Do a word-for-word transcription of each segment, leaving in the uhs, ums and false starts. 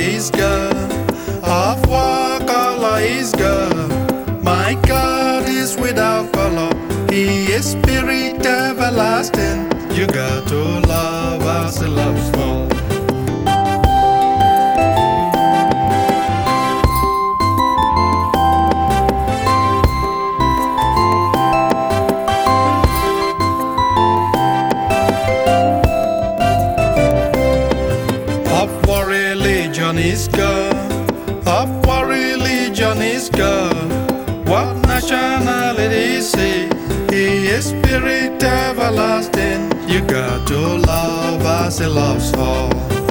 is God. Of what color is God? My God is without color. He is spirit everlasting. You got to love as He loves all. Of what religion is God? Of what religion is God? What nationality is He? He is spirit everlasting. You got to love as He loves all.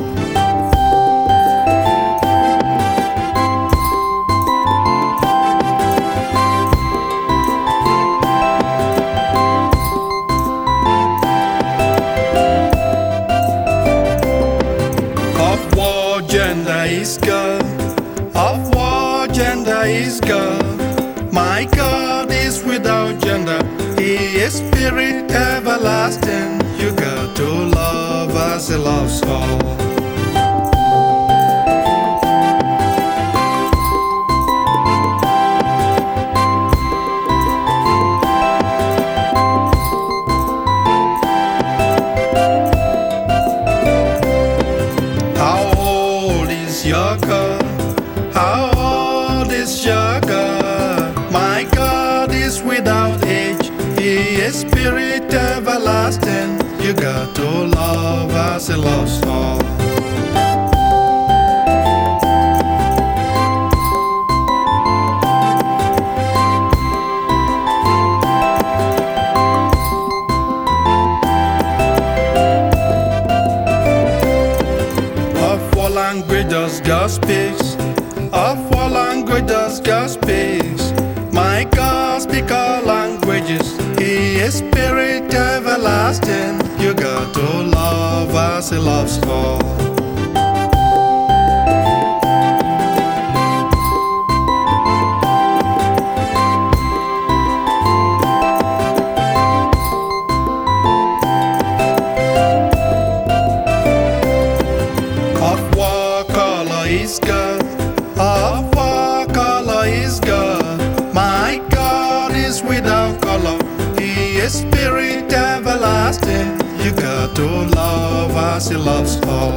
Of what gender is God? Of what gender is God? My God is without gender. He is spirit everlasting. You got to love as He loves all. How old is your God? How old is your God? My God is without age. He is spirit everlasting. You got to love as He loves all. Of what language does God speak? Of what language does God speak? My God speaks all languages. He is spirit everlasting. You got to love as He loves all. Of what color is God? Of what color is God? My God is without color. He is spirit everlasting. You got to love as He loves all.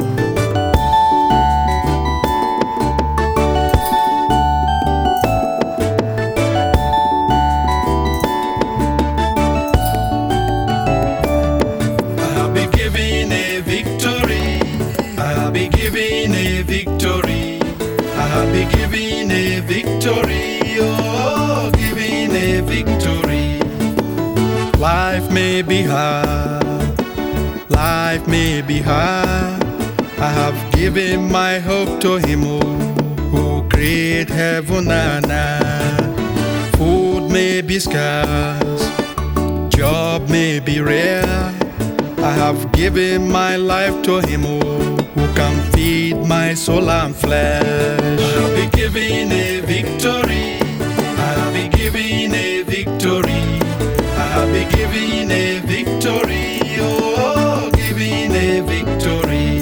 I'll be giving a victory. I'll be giving a victory. I'll be giving a victory. Oh, giving a victory. Life may be hard, life may be hard. I have given my hope to Him who created heaven and earth. Food may be scarce, job may be rare. I have given my life to Him who can feed my soul and flesh. I'll be giving a victory. I'll be giving a victory. I'll be giving a victory, oh, giving a victory.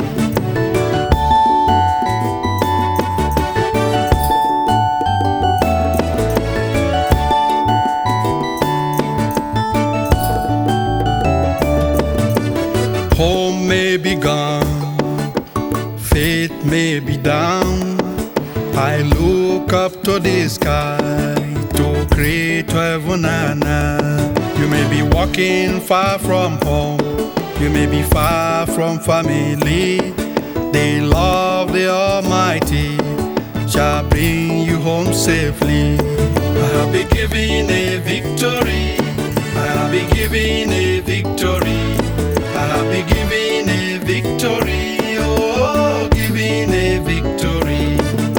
Home may be gone, faith may be down. I look up to the sky to create heaven and earth. You may be walking far from home, you may be far from family. The love of the Almighty shall bring you home safely. I'll be giving a victory. I'll be giving a victory. I'll be giving a victory. Oh, giving a victory.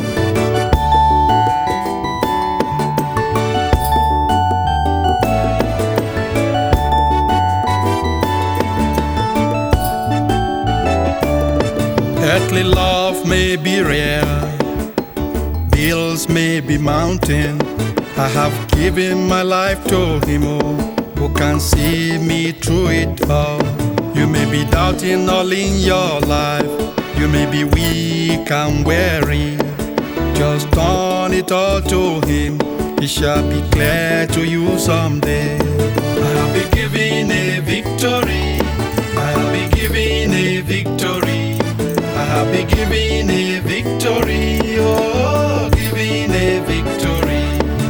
Earthly love may be rare, bills may be mounting. I have given my life to Him who can see me through it all. You may be doubting all in your life, You may be weak and weary, just turn it all to Him. It shall be clear to you someday. I'll be giving a victory. I'll be giving a victory. I'll be giving a victory. Oh, giving a victory.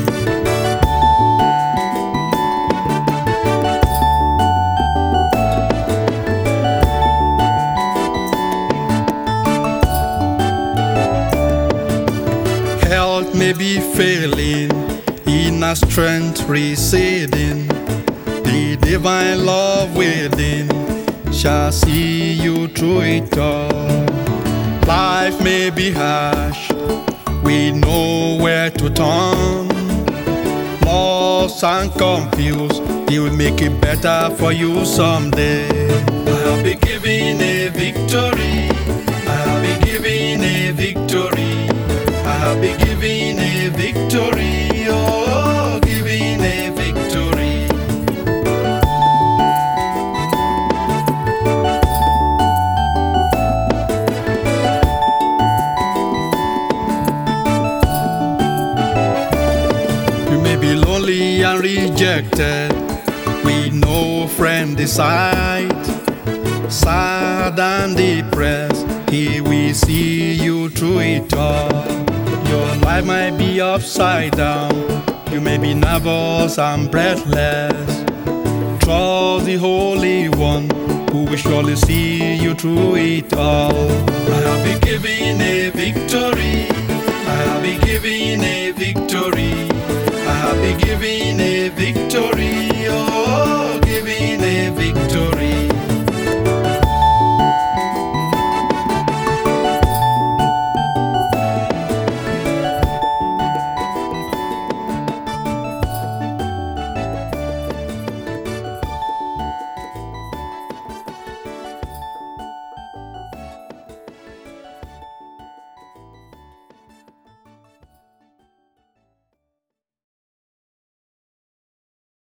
Health may be failing, inner strength receding. The divine love within shall see you through it all. Life may be harsh, we know where to turn. Lost and confused, He will make it better for you someday. I'll be giving a victory. I'll be giving a victory. I'll be giving a victory. Oh, giving a victory. You may be lonely and rejected, with no friend beside. Sad and depressed, He will see you through it all. Your life might be upside down, you may be nervous and breathless. Trust the Holy One, who will surely see you through it all. I'll be giving a victory. I'll be giving a victory. I'll be giving a victory. Oh, giving a victory.